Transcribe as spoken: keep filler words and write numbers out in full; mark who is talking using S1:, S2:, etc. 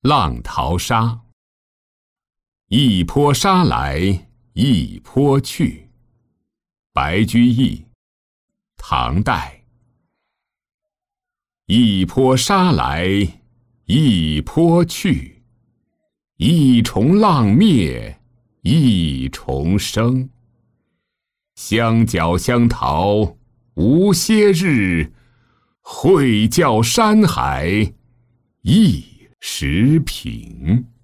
S1: 浪淘沙。一波沙来一波去。白居易，唐代。一波沙来一波去，一重浪灭一重生。相皎相逃无歇日，会教山海一时平。